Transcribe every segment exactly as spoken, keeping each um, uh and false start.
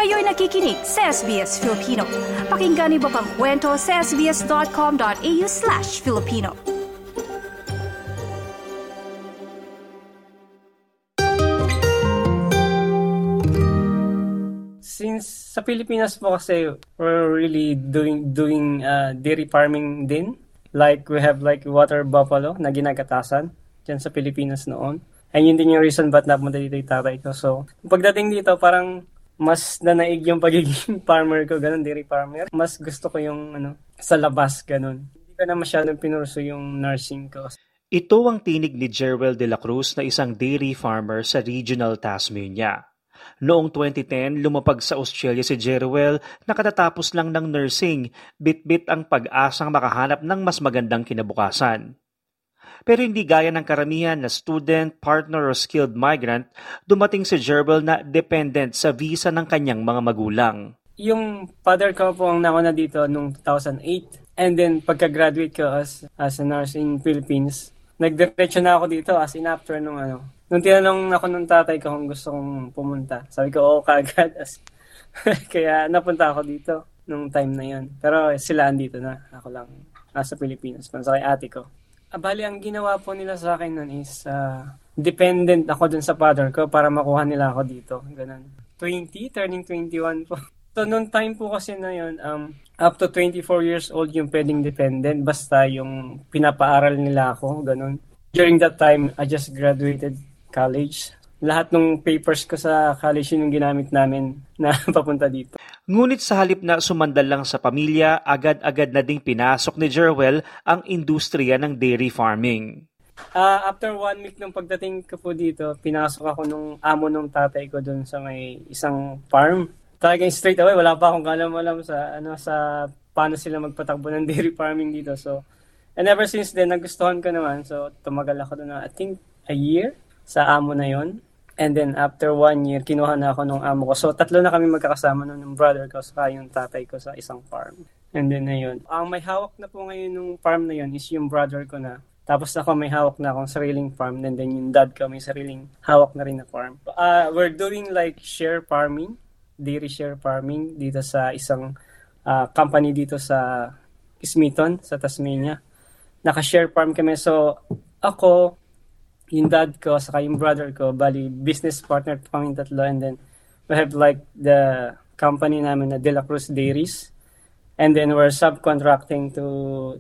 Kayo'y nakikinig sa S B S Filipino. Pakinggan niyo pa ang kwento sa sbs.com.au slash Filipino. Since sa Pilipinas po kasi we're really doing doing uh, dairy farming din. Like we have like water buffalo na ginagatasan dyan sa Pilipinas noon. And yun din yung reason ba't napunta dito yung tatay ko. So pagdating dito parang mas nanaig yung pagiging farmer ko, ganun, dairy farmer. Mas gusto ko yung ano, sa labas, ganun. Hindi ko na masyadong pinurso yung nursing ko. Ito ang tinig ni Jerwel de la Cruz na isang dairy farmer sa regional Tasmania. Noong twenty ten, lumapag sa Australia si Jerwel na katatapos lang ng nursing, bit-bit ang pag-asang makahanap ng mas magandang kinabukasan. Pero hindi gaya ng karamihan na student, partner o skilled migrant, dumating si Jerwel na dependent sa visa ng kanyang mga magulang. Yung father ko po ang nauna dito noong two thousand eight. And then pagka-graduate ko as, as a nurse in Philippines, nagdiretso na ako dito as in after nung ano. Nung tinanong ako ng tatay ko kung gusto kong pumunta, sabi ko, oo, kagad. Kaya napunta ako dito nung time na yun. Pero sila andito na. Ako lang nasa Pilipinas. Pansa kay ate ko. Abali, ang ginawa po nila sa akin nun is uh, dependent ako dun sa father ko para makuha nila ako dito. Ganun. twenty, turning twenty-one po. So, nung time po kasi na yun, um, up to twenty-four years old yung pwedeng dependent. Basta yung pinapaaral nila ako. Ganun. During that time, I just graduated college. Lahat ng papers ko sa college yun yung ginamit namin na papunta dito. Ngunit sa halip na sumandal lang sa pamilya, agad-agad na ding pinasok ni Jerwel ang industriya ng dairy farming. Uh, after one week ng pagdating ko po dito, pinasok ako nung amo nung tatay ko dun sa may isang farm. Talagang straight away, wala pa akong alam-alam sa, ano, sa paano sila magpatakbo ng dairy farming dito. So, and ever since then, nagustuhan ko naman. So, tumagal ako doon na, I think, a year sa amo na yon. And then, after one year, kinuha na ako ng amo ko. So, tatlo na kami magkakasama nun, ng brother ko, saka yung tatay ko sa isang farm. And then, ayun. Ang may hawak na po ngayon ng farm na yun is yung brother ko na. Tapos ako may hawak na akong sariling farm. And then, yung dad ko may sariling hawak na rin na farm. Uh, we're doing like share farming, dairy share farming dito sa isang uh, company dito sa Smeaton, sa Tasmania. Naka-share farm kami. So, ako, yung dad ko, saka yung brother ko, bali, business partner po kami tatlo. And then, we have like the company namin na De La Cruz Dairies. And then, we're subcontracting to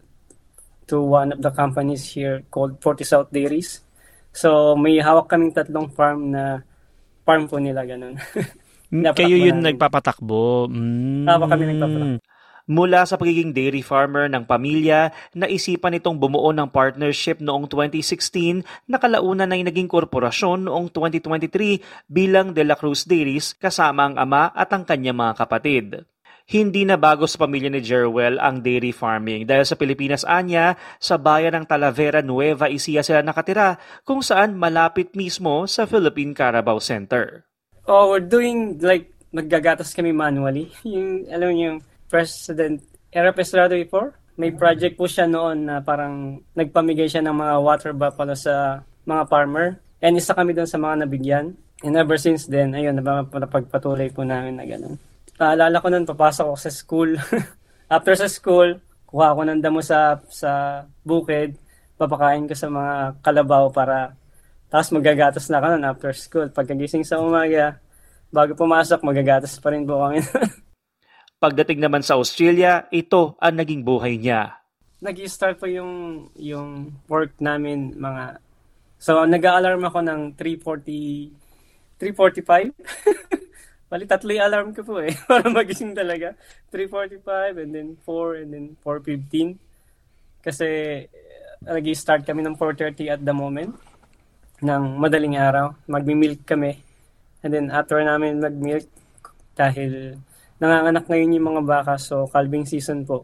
to one of the companies here called Forty South Dairies. So, may hawak kaming tatlong farm na farm po nila, ganun. Kayo yun namin nagpapatakbo? Mm. Hawak kami nagpapatakbo. Mula sa pagiging dairy farmer ng pamilya, naisipan itong bumuo ng partnership noong twenty sixteen na kalaunan ay naging korporasyon noong twenty twenty-three bilang De La Cruz Dairies kasama ang ama at ang kanyang mga kapatid. Hindi na bago sa pamilya ni Jerwel ang dairy farming dahil sa Pilipinas anya, sa bayan ng Talavera, Nueva Ecija sila nakatira kung saan malapit mismo sa Philippine Carabao Center. Oh, we're doing like naggagatas kami manually. Yung, alam niyo, yung President Erap Estrada before, may project po siya noon na parang nagpamigay siya ng mga water buffalo sa mga farmer. And isa kami doon sa mga nabigyan. And ever since then, ayun, napagpatuloy po namin na gano'n. Naalala ko noon, papasok ako sa school. After sa school, kuha ako ng damo sa, sa bukid, papakain ko sa mga kalabaw para, tapos magagatas na ako noon after school. Pagkagising sa umaga, bago pumasok, magagatas pa rin po kami. Pagdating naman sa Australia, ito ang naging buhay niya. Nag-i-start po yung, yung work namin mga... So, nag-a-alarm ako ng three forty, three forty-five. Bali, tatlo yung alarm ko po eh. Para magising talaga. three forty-five and then four and then four fifteen. Kasi nag-i-start kami ng four thirty at the moment. Ng madaling araw. Magmi-milk kami. And then after namin mag-milk, dahil nanganganak ngayon yung mga baka, so calving season po.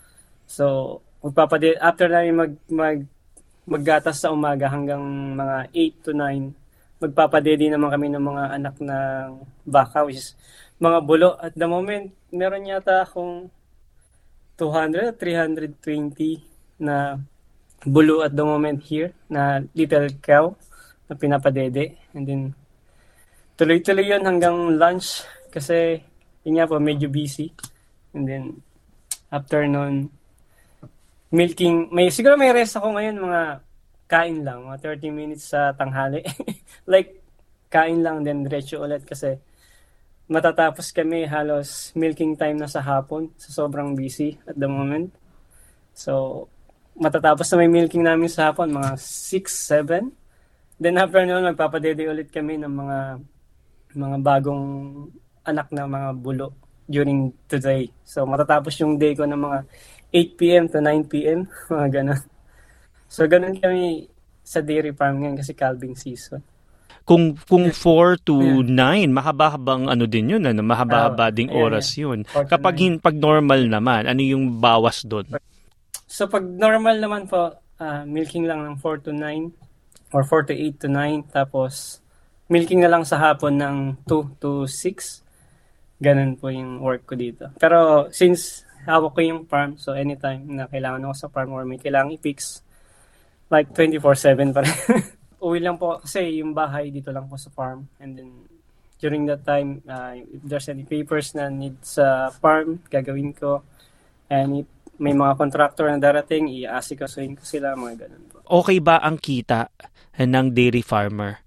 So, magpapade after namin mag, mag maggatas sa umaga hanggang mga eight to nine, magpapadedi naman kami ng mga anak ng baka, which is mga bulo. At the moment, meron yata akong two hundred, three twenty na bulo at the moment here, na little cow na pinapadede. And then, tuloy-tuloy yun hanggang lunch kasi yun nga po, medyo busy. And then, after nun, milking, may, siguro may rest ako ngayon, mga kain lang, mga thirty minutes sa tanghali. Like, kain lang, then diretso ulit kasi matatapos kami halos milking time na sa hapon, sa sobrang busy at the moment. So, matatapos na may milking namin sa hapon, mga six, seven. Then after noon, magpapadede ulit kami ng mga mga bagong anak na mga bulo during today. So, matatapos yung day ko ng mga eight p.m. to nine p.m. mga ganun. So, ganun kami sa dairy farm ngayon kasi calving season. Kung kung four to nine, yeah. mahaba-habang ano din yun, ano, mahaba-haba uh, ding yeah, oras yeah. yun. Kapag hin, pag normal naman, ano yung bawas doon? So, pag normal naman po, uh, milking lang ng four to nine or four to eight to nine. Tapos, milking na lang sa hapon ng two to six. Ganun po yung work ko dito. Pero, since hawak ko yung farm, so anytime na kailangan ako sa farm or may kailangan i-fix, like twenty-four seven pa rin. Uwi lang po kasi yung bahay dito lang po sa farm. And then, during that time, uh, if there's any papers na need sa farm, gagawin ko. And if may mga contractor na darating, i-asikasuhin ko sila, mga ganun po. Okay ba ang kita ng dairy farmer?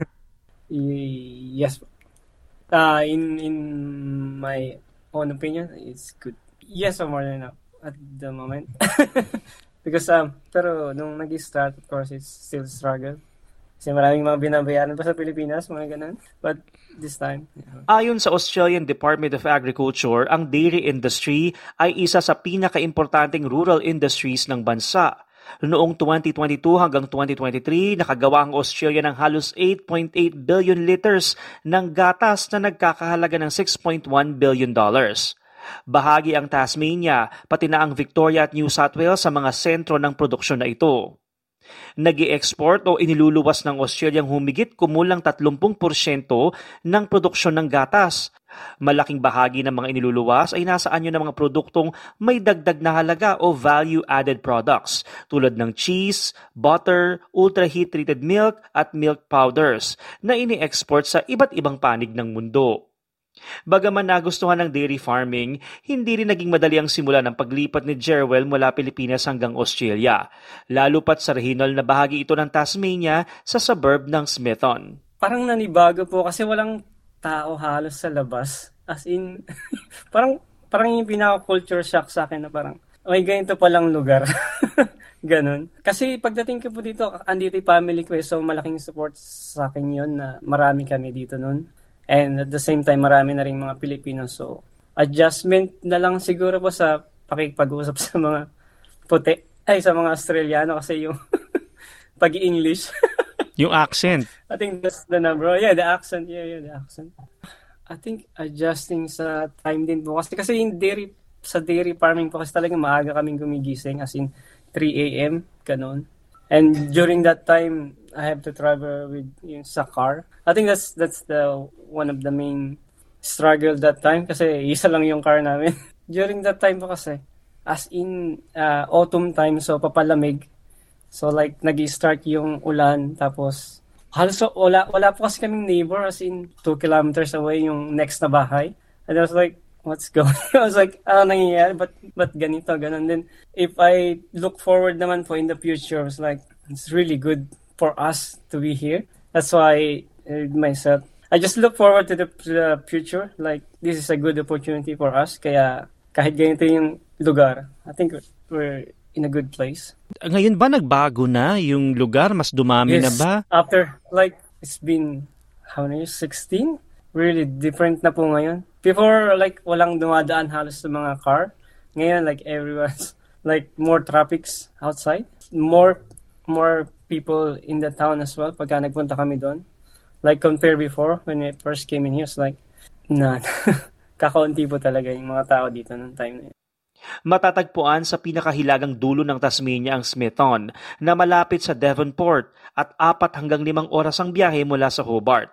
Yes. Uh, in in my own opinion, it's good. Yes, or more than enough at the moment. Because, um, pero nung nag-start, of course, it's still struggle. Kasi maraming mga binabayaran pa sa Pilipinas, mga ganun. But this time, yeah. Ayon sa Australian Department of Agriculture, ang dairy industry ay isa sa pinaka-importanting rural industries ng bansa. Noong twenty twenty-two hanggang twenty twenty-three, nakagawa ang Australia ng halos eight point eight billion liters ng gatas na nagkakahalaga ng six point one billion dollars. Bahagi ang Tasmania, pati na ang Victoria at New South Wales sa mga sentro ng produksyon na ito. Nag-i-export o iniluluwas ng Australia ang humigit kumulang thirty porsyento ng produksyon ng gatas. Malaking bahagi ng mga iniluluwas ay nasa anyo ng mga produktong may dagdag na halaga o value-added products tulad ng cheese, butter, ultra-heat-treated milk at milk powders na ini-export sa iba't ibang panig ng mundo. Bagaman nagustuhan ng dairy farming, hindi rin naging madali ang simula ng paglipat ni Jerwell mula Pilipinas hanggang Australia, lalo pat sa regional na bahagi ito ng Tasmania sa suburb ng Smithton. Parang nanibago po kasi walang tao halos sa labas. As in, parang parang yung pinaka-culture shock sa akin na parang, may ganito palang lugar. Ganon. Kasi pagdating ko po dito, andito yung family ko eh, so malaking support sa akin yun na marami kami dito nun. And at the same time, marami na rin mga Pilipino. So, adjustment na lang siguro po sa pakikipag-usap sa mga puti. Ay, sa mga Australiano kasi yung pag-i-English. Yung accent. I think that's the number. Yeah, the accent. Yeah, yeah, the accent. I think adjusting sa time din po. Kasi, kasi yung dairy, sa dairy farming po kasi talagang maaga kaming gumigising. As in, three a.m. Ganon. And during that time, I have to travel with yung sa car. I think that's that's the one of the main struggle that time kasi isa lang yung car namin. During that time po kasi, as in uh, autumn time, so papalamig. So like nag-start yung ulan tapos halos wala, wala po kasi kaming neighbor as in two kilometers away yung next na bahay. And I was like, what's going on? I was like, ano nangyayari? But, but ganito, ganun. Then if I look forward naman po in the future, I was like, it's really good for us to be here. That's why I myself, I just look forward to the, to the future. Like, this is a good opportunity for us. Kaya kahit ganito yung lugar, I think we're in a good place. Ngayon ba nagbago na yung lugar? Mas dumami yes, na ba? After, like, it's been, how many years? sixteen? Really different na po ngayon. Before, like, walang dumadaan halos sa mga car. Ngayon, like, everyone's, like, more traffics outside. More, more people in the town as well pagka nagpunta kami doon. Like, compare before, when I first came in here, it's like, nah, kakaunti po talaga yung mga tao dito noong time na yun. Matatagpuan sa pinakahilagang dulo ng Tasmania ang Smithton na malapit sa Devonport at apat hanggang limang oras ang biyahe mula sa Hobart.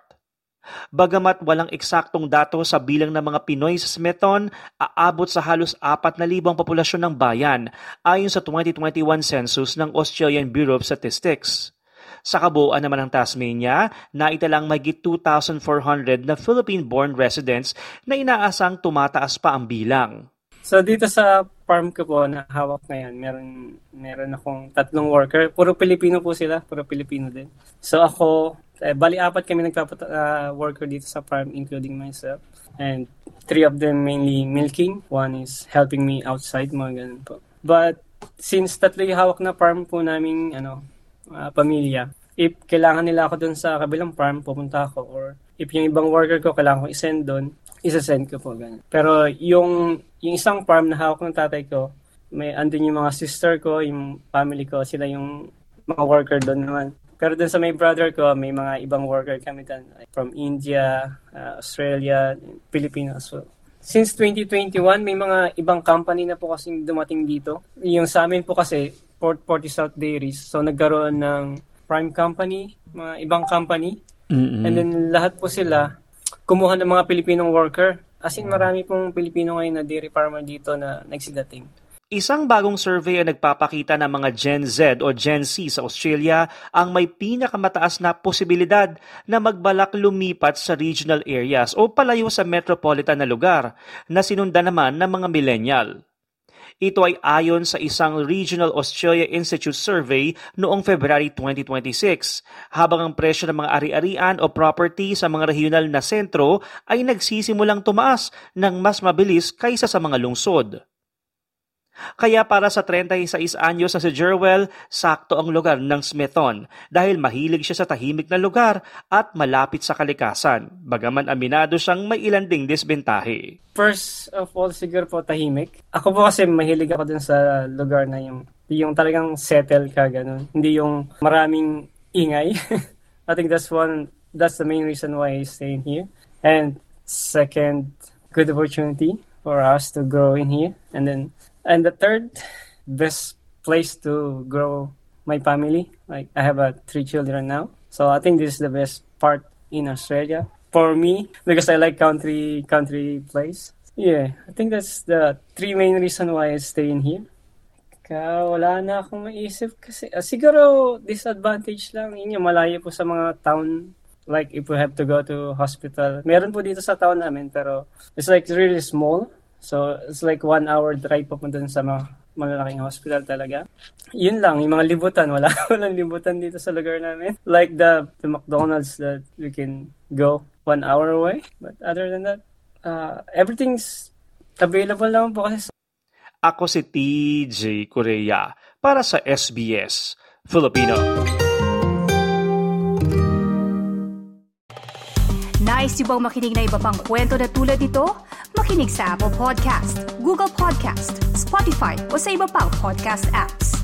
Bagamat walang eksaktong dato sa bilang ng mga Pinoy sa Smithton, aabot sa halos apat na libong populasyon ng bayan ayon sa twenty twenty-one census ng Australian Bureau of Statistics. Sa kabuuan naman ng Tasmania, naitalang mahigit two thousand four hundred na Philippine-born residents na inaasang tumataas pa ang bilang. So dito sa farm ko po na hawak ngayon, meron meron akong tatlong worker. Puro Pilipino po sila, puro Pilipino din. So ako, eh, bali apat kami nagpapa-worker uh, dito sa farm, including myself. And three of them mainly milking. One is helping me outside, mga ganun po. But since tatlo yung hawak na farm po naming ano, uh, pamilya, if kailangan nila ako dun sa kabilang farm, pupunta ako. Or if yung ibang worker ko kailangan ko isend dun, isa-send ko po, ganun. Pero yung, yung isang farm na hawak ng tatay ko, may andun yung mga sister ko, yung family ko, sila yung mga worker doon naman. Pero doon sa may brother ko, may mga ibang worker kami doon, like from India, uh, Australia, Pilipinas. So, since twenty twenty-one, may mga ibang company na po kasing dumating dito. Yung sa amin po kasi, Port Forty South Dairies, so nagkaroon ng Prime Company, mga ibang company, mm-hmm. and then lahat po sila, kumuha ng mga Pilipinong worker. As in, marami pong Pilipino ngayon na dairy farmer dito na nagsidating. Isang bagong survey ang nagpapakita ng mga Gen Z o Gen Z sa Australia ang may pinakamataas na posibilidad na magbalak lumipat sa regional areas o palayo sa metropolitan na lugar na sinundan naman ng mga millennial. Ito ay ayon sa isang Regional Australia Institute survey noong February twenty twenty-six, habang ang presyo ng mga ari-arian o property sa mga regional na sentro ay nagsisimulang tumaas ng mas mabilis kaysa sa mga lungsod. Kaya para sa thirty-six anyos na si Jerwell, sakto ang lugar ng Smithton dahil mahilig siya sa tahimik na lugar at malapit sa kalikasan, bagaman aminado siyang may ilan ding disbentahe. First of all, siguro po tahimik. Ako po kasi mahilig ako dun sa lugar na yung, yung talagang settle ka, ganun. Hindi yung maraming ingay. I think that's one, that's the main reason why I stay in here. And second, good opportunity for us to grow in here. And then And the third, best place to grow my family. Like, I have uh, three children now. So I think this is the best part in Australia for me because I like country country place. Yeah, I think that's the three main reasons why I stay in here. Kaya wala na akong maisip kasi uh, siguro disadvantage lang yun yung malayo po sa mga town. Like if we have to go to hospital. Meron po dito sa town namin pero it's like really small. So, it's like one hour drive papunta sa mga malalaking hospital talaga. Yun lang, yung mga libutan. Wala walang libutan dito sa lugar namin. Like the, the McDonald's that we can go one hour away. But other than that, uh, everything's available naman po kasi. Ako si T J Correa para sa S B S Filipino. Nice yung bang makinig na iba pang kwento na tulad ito? Makinig sa Apple Podcast, Google Podcast, Spotify o sa iba pang podcast apps.